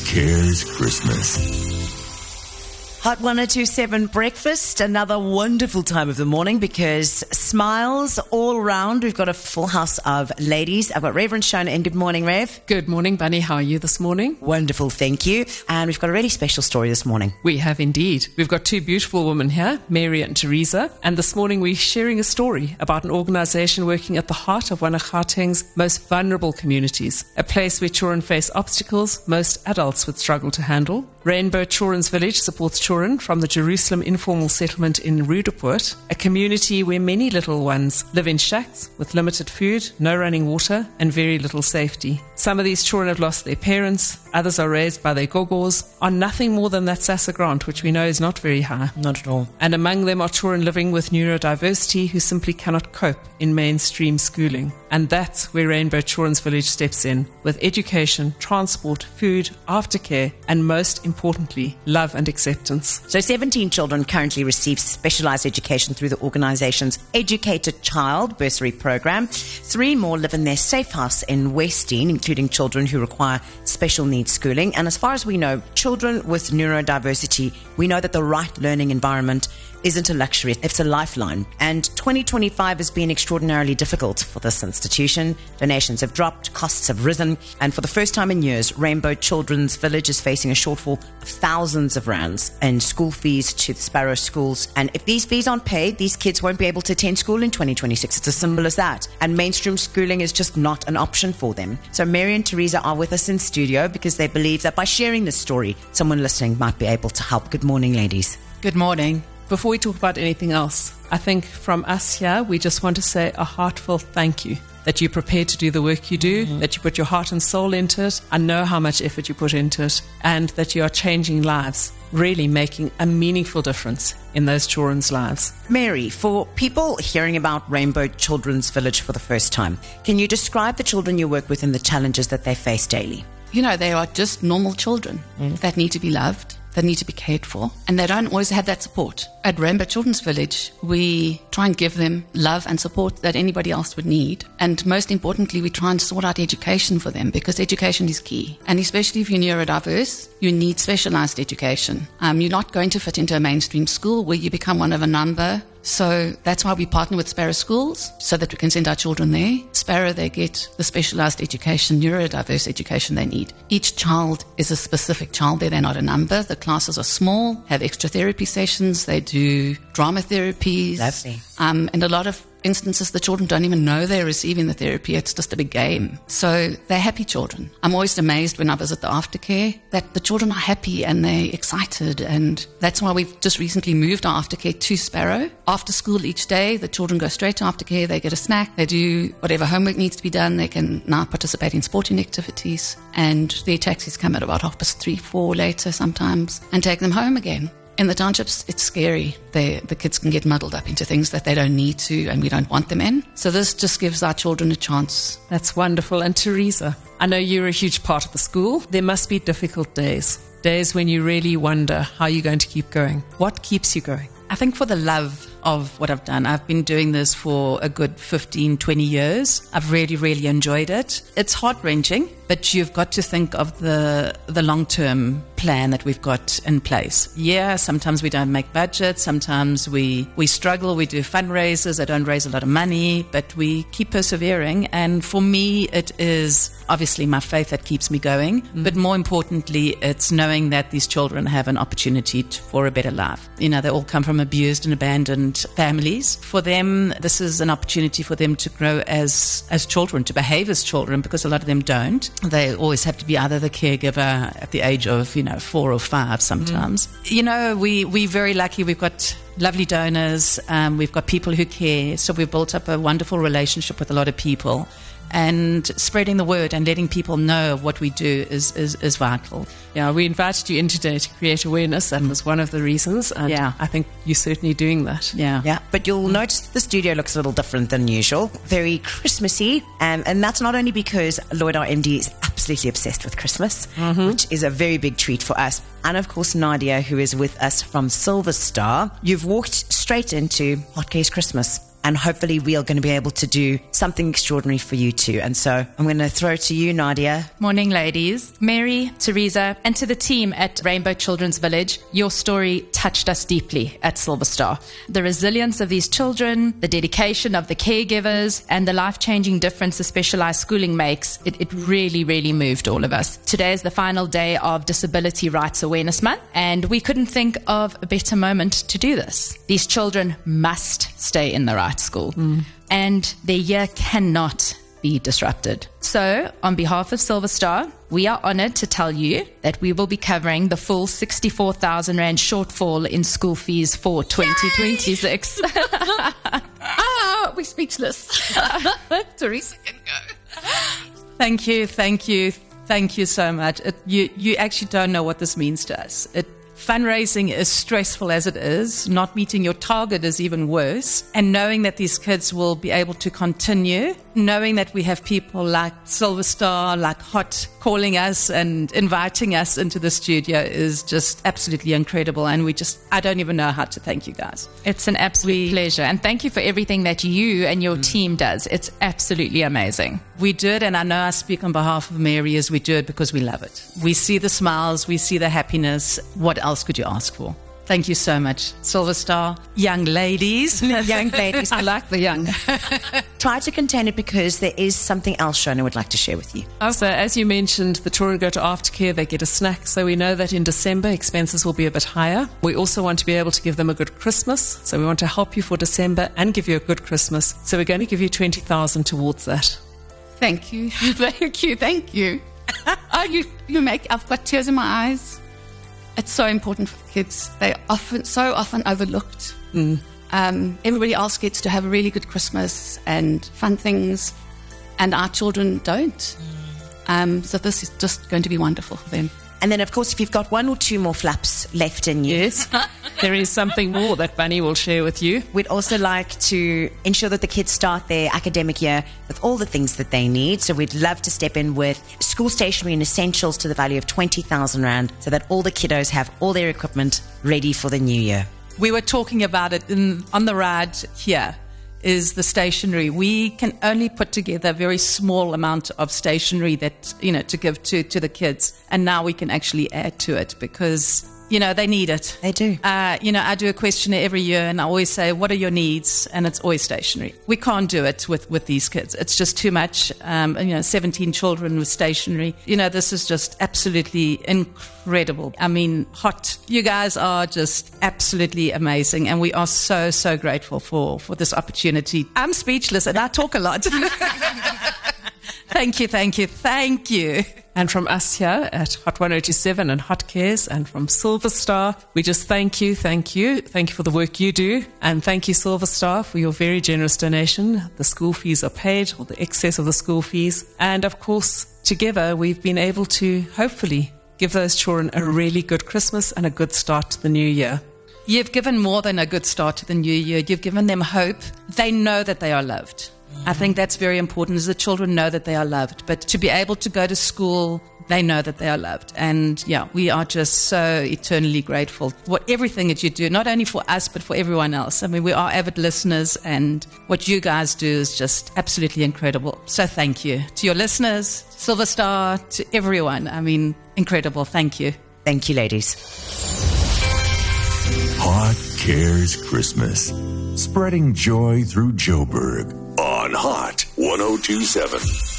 cares Christmas? Hot 1027 breakfast, another wonderful time of the morning because smiles all around. We've got a full house of ladies. I've got Reverend Shona in. Good morning, Rev. Good morning, Bunny. How are you this morning? Wonderful, thank you. And we've got a really special story this morning. We have indeed. We've got two beautiful women here, Mary and Teresa. And this morning we're sharing a story about an organisation working at the heart of one of Gauteng's most vulnerable communities, a place where children face obstacles most adults would struggle to handle. Rainbow Children's Village supports children from the Jerusalem informal settlement in Roodepoort, a community where many little ones live in shacks with limited food, no running water, and very little safety. Some of these children have lost their parents, others are raised by their gogos on nothing more than that SASSA grant, which we know is not very high. Not at all. And among them are children living with neurodiversity who simply cannot cope in mainstream schooling. And that's where Rainbow Children's Village steps in, with education, transport, food, aftercare, and most importantly, love and acceptance. So 17 children currently receive specialised education through the organisation's Educated Child bursary program. 3 more live in their safe house in Westdean, including children who require special needs schooling. And as far as we know, children with neurodiversity, we know that the right learning environment isn't a luxury, it's a lifeline. And 2025 has been extraordinarily difficult for this institution. Donations have dropped, costs have risen, and for the first time in years, Rainbow Children's Village is facing a shortfall of thousands of rands in school fees to the Sparrow schools. And if these fees aren't paid, these kids won't be able to attend school in 2026. It's as simple as that. And mainstream schooling is just not an option for them. So Mary and Teresa are with us in studio because they believe that by sharing this story, someone listening might be able to help. Good morning, ladies. Good morning. Before we talk about anything else, I think from us here, we just want to say a heartfelt thank you that you're prepared to do the work you do, that you put your heart and soul into it. I know how much effort you put into it, and that you are changing lives, really making a meaningful difference in those children's lives. Mary, for people hearing about Rainbow Children's Village for the first time, can you describe the children you work with and the challenges that they face daily? You know, they are just normal children that need to be loved, that need to be cared for, and they don't always have that support. At Rainbow Children's Village, we try and give them love and support that anybody else would need. And most importantly, we try and sort out education for them because education is key. And especially if you're neurodiverse, you need specialized education. You're not going to fit into a mainstream school where you become one of a number. So that's why we partner with Sparrow Schools so that we can send our children there. Sparrow, they get the specialized education, neurodiverse education they need. Each child is a specific child there. They're not a number. The classes are small, have extra therapy sessions. They do drama therapies. Lovely. And a lot of instances, the children don't even know they're receiving the therapy. It's just a big game. So they're happy children. I'm always amazed when I visit the aftercare that the children are happy and they're excited. And that's why we've just recently moved our aftercare to Sparrow. After school each day, the children go straight to aftercare. They get a snack. They do whatever homework needs to be done. They can now participate in sporting activities. And their taxis come at about 3:30, 4 later sometimes and take them home again. In the townships, it's scary. The kids can get muddled up into things that they don't need to and we don't want them in. So this just gives our children a chance. That's wonderful. And Teresa, I know you're a huge part of the school. There must be difficult days when you really wonder how you're going to keep going. What keeps you going? I think for the love of what I've done. I've been doing this for a good 15, 20 years. I've really, really enjoyed it. It's heart-wrenching, but you've got to think of the long-term plan that we've got in place. Yeah, sometimes we don't make budgets. Sometimes we struggle. We do fundraisers. I don't raise a lot of money, but we keep persevering. And for me, it is obviously my faith that keeps me going. But more importantly, it's knowing that these children have an opportunity for a better life. You know, they all come from abused and abandoned families. For them, this is an opportunity for them to grow as children, to behave as children, because a lot of them don't. They always have to be either the caregiver at the age of, 4 or 5 sometimes. We're very lucky. We've got lovely donors. We've got people who care. So we've built up a wonderful relationship with a lot of people. And spreading the word and letting people know what we do is vital. Yeah, we invited you in today to create awareness. That was one of the reasons. And yeah. I think you're certainly doing that. Yeah. But you'll notice the studio looks a little different than usual. Very Christmassy. And that's not only because Lloyd, our MD, is absolutely obsessed with Christmas, which is a very big treat for us. And of course, Nadia, who is with us from Silver Star. You've walked straight into Hot Case Christmas. And hopefully we are going to be able to do something extraordinary for you too. And so I'm going to throw to you, Nadia. Morning, ladies. Mary, Teresa, and to the team at Rainbow Children's Village, your story touched us deeply at Silver Star. The resilience of these children, the dedication of the caregivers, and the life-changing difference the specialized schooling makes, it really, really moved all of us. Today is the final day of Disability Rights Awareness Month, and we couldn't think of a better moment to do this. These children must stay in the right school, and their year cannot be disrupted. So, on behalf of Silver Star, we are honored to tell you that we will be covering the full 64,000 Rand shortfall in school fees for 2026. We're speechless. Teresa can go. Thank you so much. You actually don't know what this means to us. Fundraising is stressful as it is. Not meeting your target is even worse. And knowing that these kids will be able to continue, knowing that we have people like Silver Star, like Hot, calling us and inviting us into the studio is just absolutely incredible. And I don't even know how to thank you guys. It's an absolute pleasure. And thank you for everything that you and your team does. It's absolutely amazing. We do it, and I know I speak on behalf of Mary, as we do it because we love it. We see the smiles, we see the happiness. What else could you ask for? Thank you so much, Silver Star. Young ladies. Young ladies. I like the young. Try to contain it because there is something else Shona would like to share with you. So, as you mentioned, the children go to aftercare, they get a snack. So we know that in December, expenses will be a bit higher. We also want to be able to give them a good Christmas. So we want to help you for December and give you a good Christmas. So we're going to give you 20,000 towards that. Thank you. Thank you. I've got tears in my eyes. It's so important for kids. They're so often overlooked. Everybody else gets to have a really good Christmas and fun things, and our children don't. So this is just going to be wonderful for them. And then, of course, if you've got one or two more flaps left in you, Yes, there is something more that Bunny will share with you. we'd also like to ensure that the kids start their academic year with all the things that they need. So we'd love to step in with school stationery and essentials to the value of 20,000 Rand so that all the kiddos have all their equipment ready for the new year. We were talking about it on the ride here. Is the stationery. We can only put together a very small amount of stationery that, to give to the kids. And now we can actually add to it because, they need it. They do. I do a questionnaire every year and I always say, what are your needs? And it's always stationery. We can't do it with these kids. It's just too much. 17 children with stationery. This is just absolutely incredible. I mean, Hot. You guys are just absolutely amazing. And we are so, so grateful for this opportunity. I'm speechless and I talk a lot. Thank you. And from us here at Hot 1027 and Hot Cares and from Silver Star, we just thank you. Thank you for the work you do. And thank you, Silver Star, for your very generous donation. The school fees are paid, or the excess of the school fees. And of course, together we've been able to hopefully give those children a really good Christmas and a good start to the new year. You've given more than a good start to the new year. You've given them hope. They know that they are loved. I think that's very important, is the children know that they are loved. But to be able to go to school, they know that they are loved. And we are just so eternally grateful for everything that you do, not only for us, but for everyone else. I mean, we are avid listeners, and what you guys do is just absolutely incredible. So thank you to your listeners, Silver Star, to everyone. I mean, incredible. Thank you. Thank you, ladies. Hot Cares Christmas. Spreading joy through Joburg on Hot 1027.